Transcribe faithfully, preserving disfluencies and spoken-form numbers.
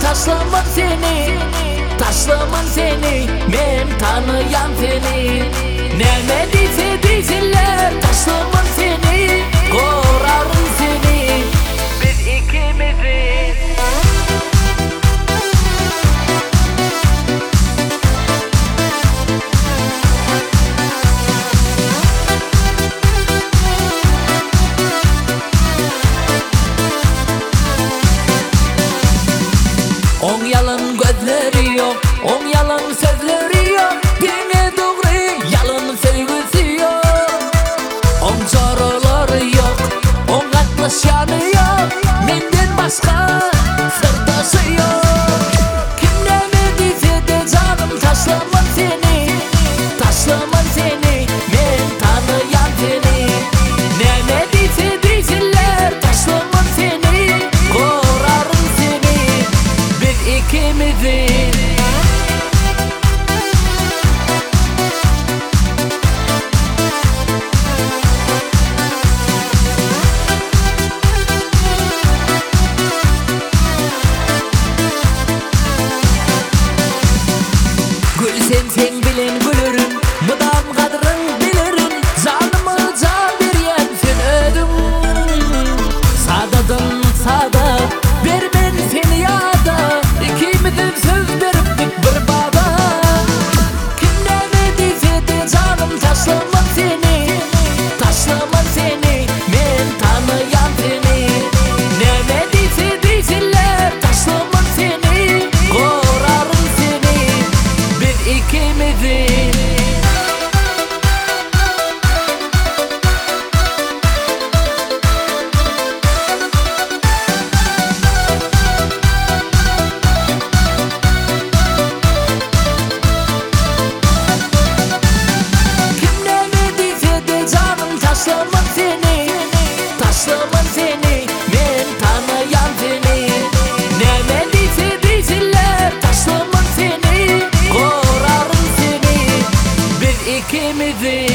taşlamam seni, taşlamam seni, men tanıyan seni. Neme diyse desinler, taşlamam seni, korarım seni. Biz ikimiziz. On yalan gözleri yok, on yalan sözleri yok. Dine doğru yalan sevgisi yok. On soruları yok, on yaklaşanı yok. Menden başka sırdaşı yok. Kim ne dediyse de canım taşlamam seni, taşlamam seni, men tanıyan seni. Ne ne dediyse desinler, taşlamam seni, korarım seni. Biz ikimiziz. Gülsen sen bilen gülürüm, mıdan kadrın bilirim. Canımı can veren sen ödüm. Sadadan sada, ver ben seni yada. İkimizin söz verip bir baba. Kim ne dediyse de canım taşlamam seni, taşlamam seni, men tanıyan seni. Ne ne dediyse desinler, taşlamam seni, korarım seni. Biz ikimiziz. Kim ne dediyse de canım taşlamam seni, taşlamam seni, men tanıyan seni. Ne ne dediyse desinler, taşlamam seni, korarım seni. Biz ikimiziz.